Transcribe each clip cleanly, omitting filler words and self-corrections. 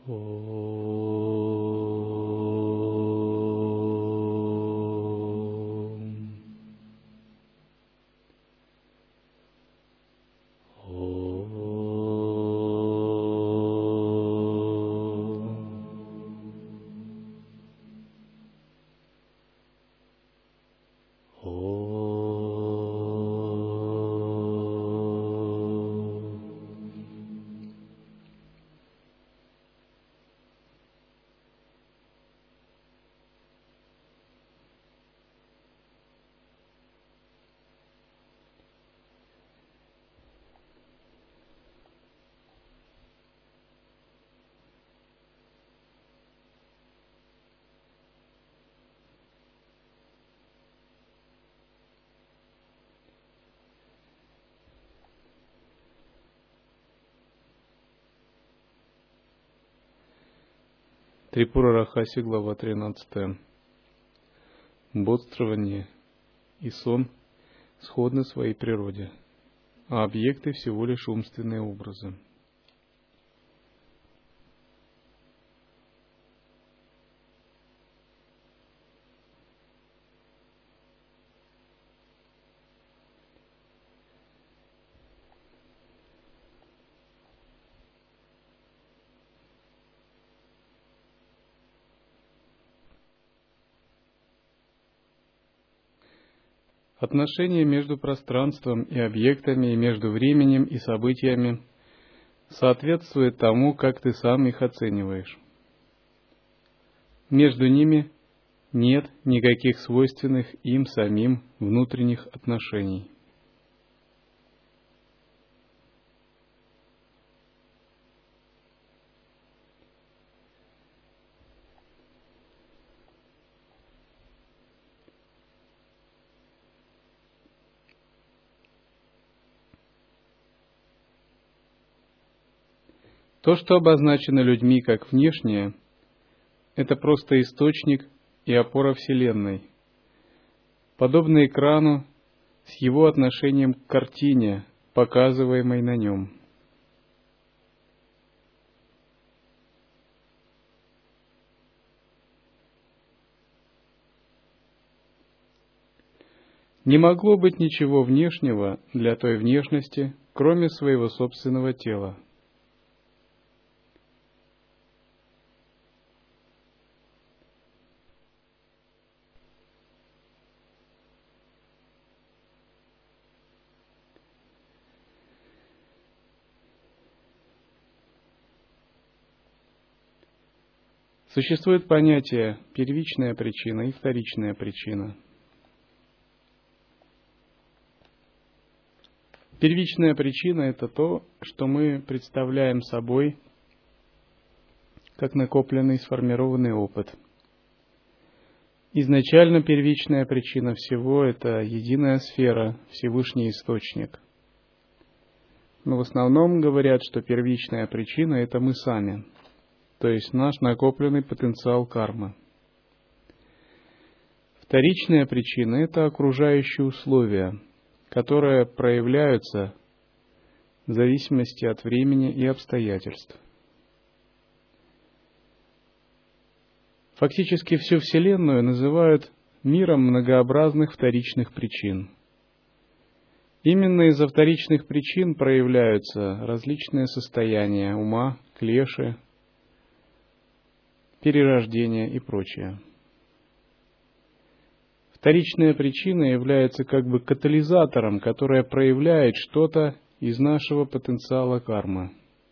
Трипура Рахаси, глава 13. Бодствование и сон сходны в своей природе, а объекты всего лишь умственные образы. Отношения между пространством и объектами, и между временем и событиями соответствуют тому, как ты сам их оцениваешь. Между ними нет никаких свойственных им самим внутренних отношений. То, что обозначено людьми как внешнее, это просто источник и опора Вселенной, подобно экрану с его отношением к картине, показываемой на нем. Не могло быть ничего внешнего для той внешности, кроме своего собственного тела. Существует понятие первичная причина и вторичная причина. Первичная причина – это то, что мы представляем собой как накопленный сформированный опыт. Изначально первичная причина всего – это единая сфера, Всевышний Источник. Но в основном говорят, что первичная причина – это мы сами, то есть наш накопленный потенциал кармы. Вторичная причина – это окружающие условия, которые проявляются в зависимости от времени и обстоятельств. Фактически всю Вселенную называют миром многообразных вторичных причин. Именно из-за вторичных причин проявляются различные состояния ума, клеши, перерождение и прочее. Вторичная причина является как бы катализатором, которая проявляет что-то из нашего потенциала кармы.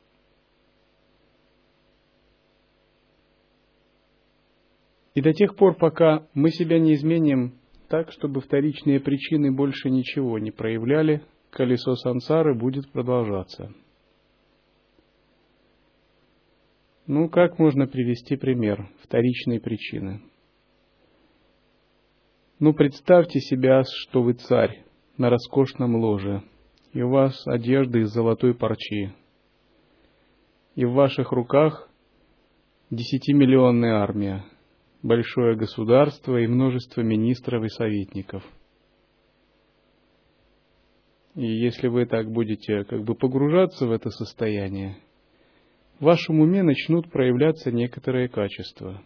И до тех пор, пока мы себя не изменим так, чтобы вторичные причины больше ничего не проявляли, колесо сансары будет продолжаться. Как можно привести пример вторичной причины? Представьте себя, что вы царь на роскошном ложе, и у вас одежда из золотой парчи, и в ваших руках 10-миллионная армия, большое государство и множество министров и советников. И если вы так будете погружаться в это состояние, в вашем уме начнут проявляться некоторые качества.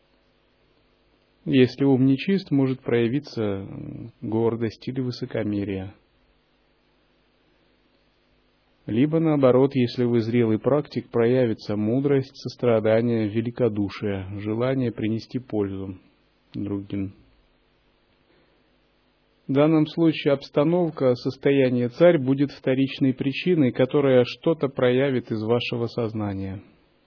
Если ум нечист, может проявиться гордость или высокомерие. Либо наоборот, если вы зрелый практик, проявится мудрость, сострадание, великодушие, желание принести пользу другим. В данном случае обстановка, состояние царь будет вторичной причиной, которая что-то проявит из вашего сознания.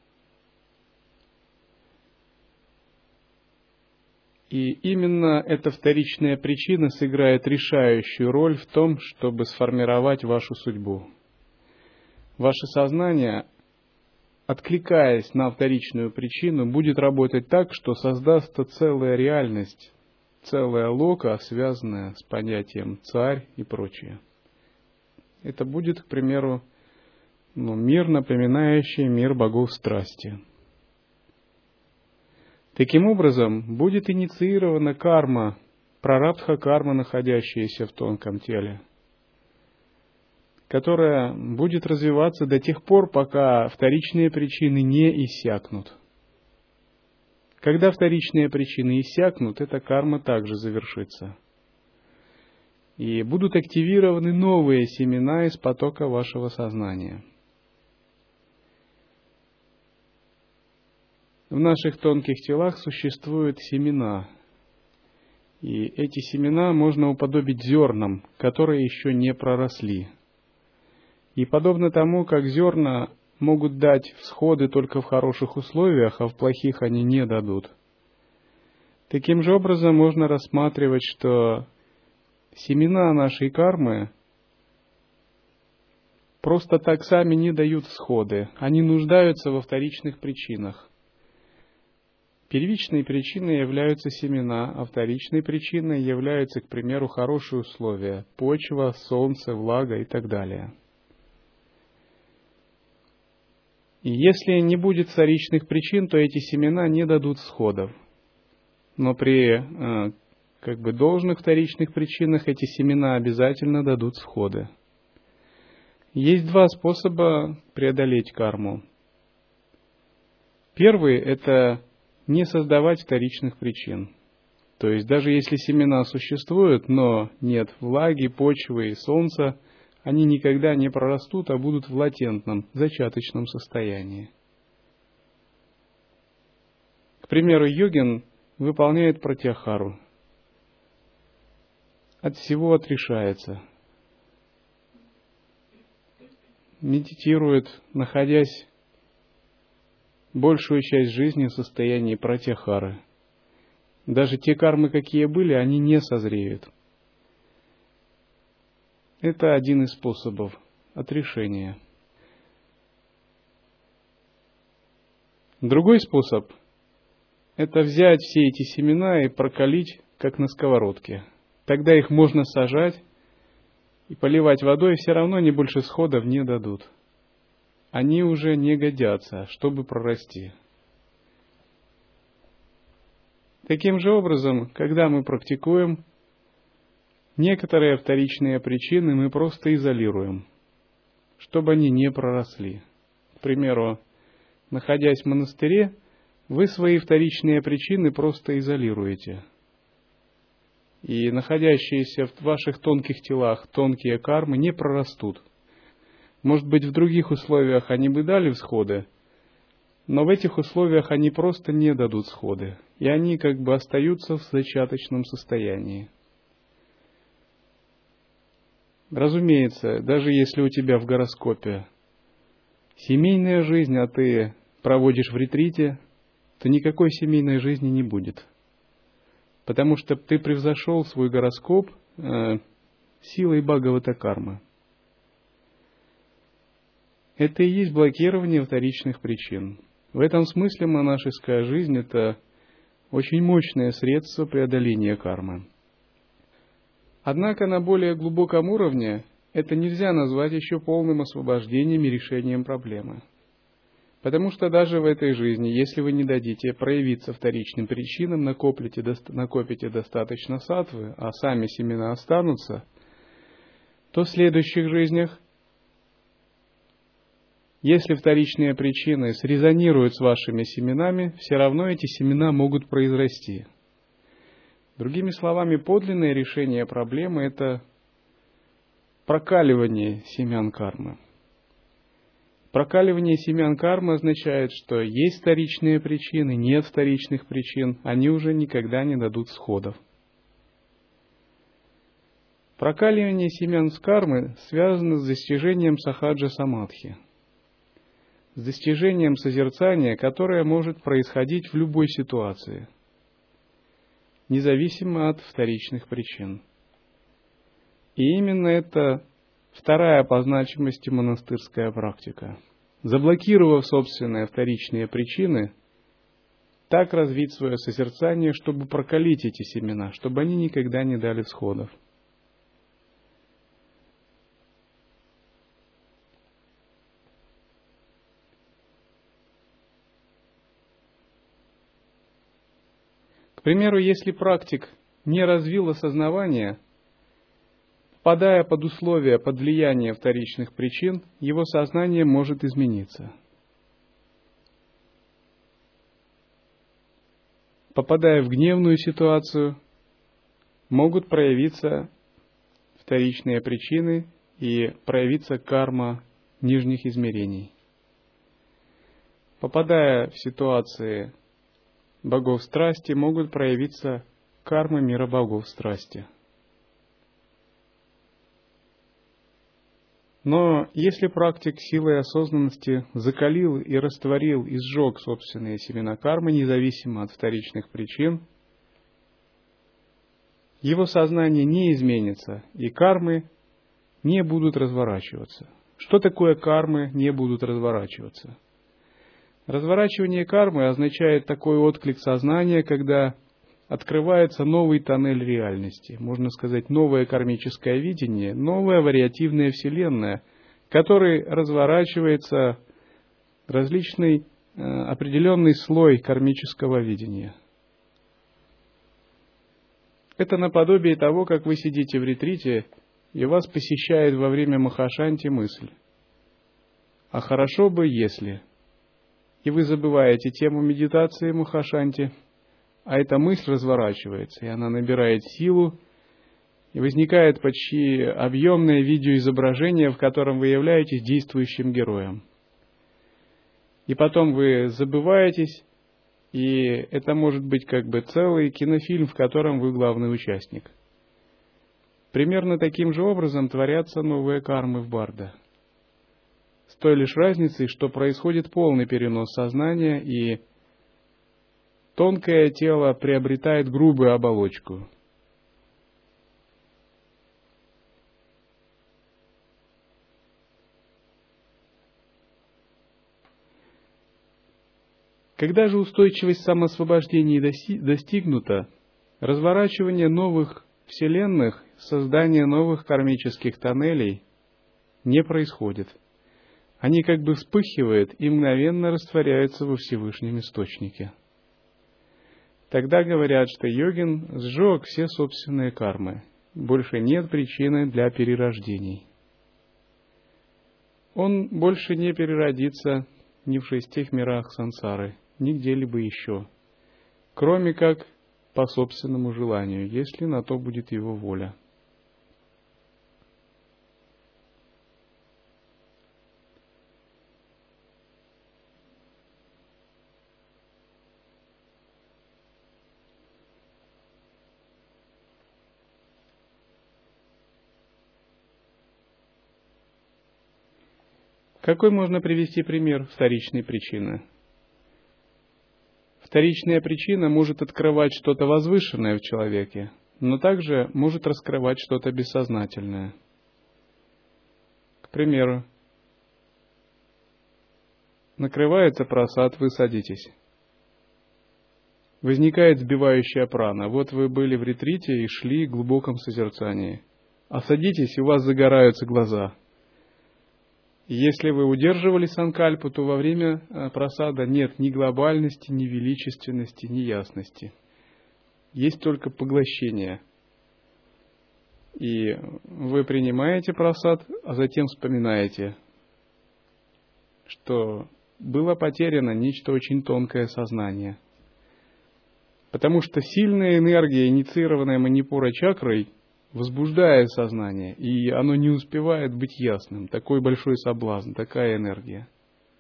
И именно эта вторичная причина сыграет решающую роль в том, чтобы сформировать вашу судьбу. Ваше сознание, откликаясь на вторичную причину, будет работать так, что создастся целая реальность, целая лока, связанная с понятием «царь» и прочее. Это будет, к примеру, мир, напоминающий мир богов страсти. Таким образом, будет инициирована карма, прарабдха-карма, находящаяся в тонком теле, которая будет развиваться до тех пор, пока вторичные причины не иссякнут. Когда вторичные причины иссякнут, эта карма также завершится. И будут активированы новые семена из потока вашего сознания. В наших тонких телах существуют семена. И эти семена можно уподобить зернам, которые еще не проросли. И подобно тому, как зерна могут дать всходы только в хороших условиях, а в плохих они не дадут. Таким же образом можно рассматривать, что семена нашей кармы просто так сами не дают всходы. Они нуждаются во вторичных причинах. Первичной причиной являются семена, а вторичной причиной являются, к примеру, хорошие условия, почва, солнце, влага и так далее. И если не будет вторичных причин, то эти семена не дадут всходов. Но при должных вторичных причинах эти семена обязательно дадут всходы. Есть два способа преодолеть карму. Первый – это не создавать вторичных причин. То есть даже если семена существуют, но нет влаги, почвы и солнца, они никогда не прорастут, а будут в латентном, зачаточном состоянии. К примеру, йогин выполняет пратьяхару. От всего отрешается. Медитирует, находясь большую часть жизни в состоянии пратьяхары. Даже те кармы, какие были, они не созреют. Это один из способов отрешения. Другой способ – это взять все эти семена и прокалить, как на сковородке. Тогда их можно сажать и поливать водой, и все равно они больше всходов не дадут. Они уже не годятся, чтобы прорасти. Таким же образом, когда мы практикуем, некоторые вторичные причины мы просто изолируем, чтобы они не проросли. К примеру, находясь в монастыре, вы свои вторичные причины просто изолируете. И находящиеся в ваших тонких телах тонкие кармы не прорастут. Может быть, в других условиях они бы дали всходы, но в этих условиях они просто не дадут всходы, и они как бы остаются в зачаточном состоянии. Разумеется, даже если у тебя в гороскопе семейная жизнь, а ты проводишь в ретрите, то никакой семейной жизни не будет. Потому что ты превзошел свой гороскоп силой Бхагавата-кармы. Это и есть блокирование вторичных причин. В этом смысле монашеская жизнь – это очень мощное средство преодоления кармы. Однако на более глубоком уровне это нельзя назвать еще полным освобождением и решением проблемы. Потому что даже в этой жизни, если вы не дадите проявиться вторичным причинам, накопите достаточно саттвы, а сами семена останутся, то в следующих жизнях Если вторичные причины срезонируют с вашими семенами, все равно эти семена могут произрасти. Другими словами, подлинное решение проблемы – это прокаливание семян кармы. Прокаливание семян кармы означает, что есть вторичные причины, нет вторичных причин, они уже никогда не дадут сходов. Прокаливание семян с кармы связано с достижением сахаджа самадхи, с достижением созерцания, которое может происходить в любой ситуации, независимо от вторичных причин. И именно это вторая по значимости монастырская практика. Заблокировав собственные вторичные причины, так развить свое созерцание, чтобы прокалить эти семена, чтобы они никогда не дали всходов. К примеру, если практик не развил осознавание, попадая под условия, под влияние вторичных причин, его сознание может измениться. Попадая в гневную ситуацию, могут проявиться вторичные причины и проявиться карма нижних измерений. Попадая в ситуации богов страсти, могут проявиться кармы мира богов страсти. Но если практик силой осознанности закалил и растворил и сжег собственные семена кармы, независимо от вторичных причин, его сознание не изменится, и кармы не будут разворачиваться. Что такое кармы не будут разворачиваться? Разворачивание кармы означает такой отклик сознания, когда открывается новый тоннель реальности, можно сказать, новое кармическое видение, новая вариативная вселенная, в которой разворачивается различный определенный слой кармического видения. Это наподобие того, как вы сидите в ретрите, и вас посещает во время махашанти мысль: «А хорошо бы, если…» И вы забываете тему медитации махашанти, а эта мысль разворачивается, и она набирает силу, и возникает почти объемное видеоизображение, в котором вы являетесь действующим героем. И потом вы забываетесь, и это может быть как бы целый кинофильм, в котором вы главный участник. Примерно таким же образом творятся новые кармы в барда. С той лишь разницей, что происходит полный перенос сознания, и тонкое тело приобретает грубую оболочку. Когда же устойчивость самоосвобождения достигнута, разворачивание новых вселенных, создание новых кармических тоннелей не происходит. Они как бы вспыхивают и мгновенно растворяются во Всевышнем Источнике. Тогда говорят, что йогин сжег все собственные кармы. Больше нет причины для перерождений. Он больше не переродится ни в 6 мирах сансары, ни где-либо еще, кроме как по собственному желанию, если на то будет его воля. Какой можно привести пример вторичной причины? Вторичная причина может открывать что-то возвышенное в человеке, но также может раскрывать что-то бессознательное. К примеру, накрывается прасад, вы садитесь. Возникает сбивающая прана. Вот вы были в ретрите и шли в глубоком созерцании. А садитесь, и у вас загораются глаза. Если вы удерживали санкальпу, то во время прасада нет ни глобальности, ни величественности, ни ясности. Есть только поглощение. И вы принимаете прасад, а затем вспоминаете, что было потеряно нечто очень тонкое сознание. Потому что сильная энергия, инициированная манипура чакрой, возбуждает сознание, и оно не успевает быть ясным. Такой большой соблазн, такая энергия.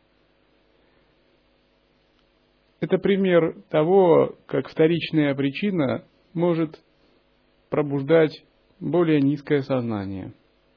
Это пример того, как вторичная причина может пробуждать более низкое сознание.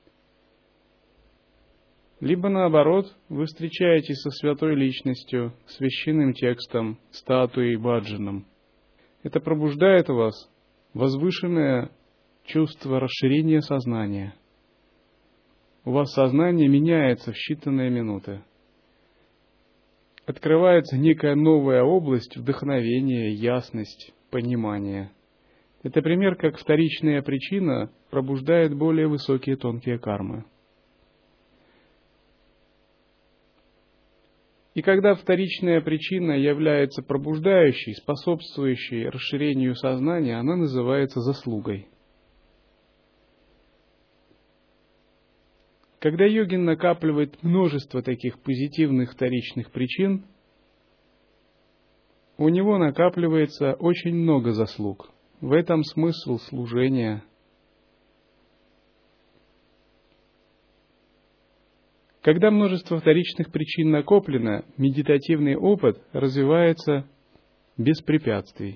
Либо наоборот, вы встречаетесь со святой личностью, священным текстом, статуей, баджаном. Это пробуждает у вас возвышенное чувство расширения сознания. У вас сознание меняется в считанные минуты. Открывается некая новая область вдохновения, ясность, понимания. Это пример, как вторичная причина пробуждает более высокие тонкие кармы. И когда вторичная причина является пробуждающей, способствующей расширению сознания, она называется заслугой. Когда йогин накапливает множество таких позитивных вторичных причин, у него накапливается очень много заслуг. В этом смысл служения. Когда множество вторичных причин накоплено, медитативный опыт развивается без препятствий.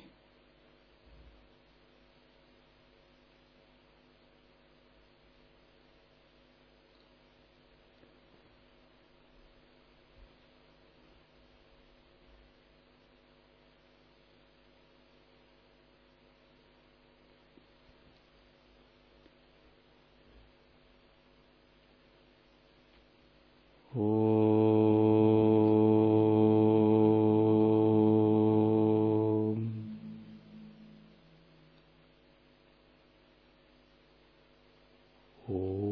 Om.